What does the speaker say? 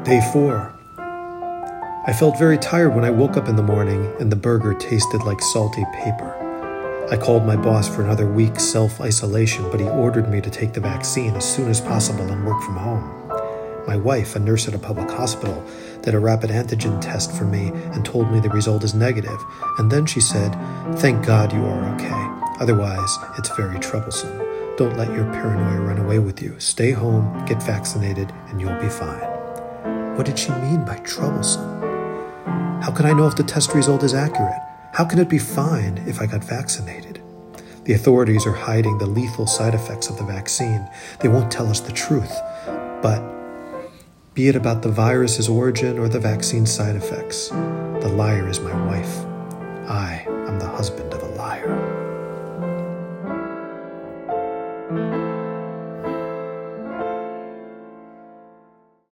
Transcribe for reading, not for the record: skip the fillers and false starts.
Day 4. I felt very tired when I woke up in the morning and the burger tasted like salty paper. I called my boss for another week's self-isolation, but he ordered me to take the vaccine as soon as possible and work from home. My wife, a nurse at a public hospital, did a rapid antigen test for me and told me the result is negative, and then she said, "Thank God you are okay. Otherwise, it's very troublesome. Don't let your paranoia run away with you. Stay home, get vaccinated, and you'll be fine." What did she mean by troublesome? How can I know if the test result is accurate? How can it be fine if I got vaccinated? The authorities are hiding the lethal side effects of the vaccine. They won't tell us the truth. But be it about the virus's origin or the vaccine's side effects, the liar is my wife. I am the husband of a liar.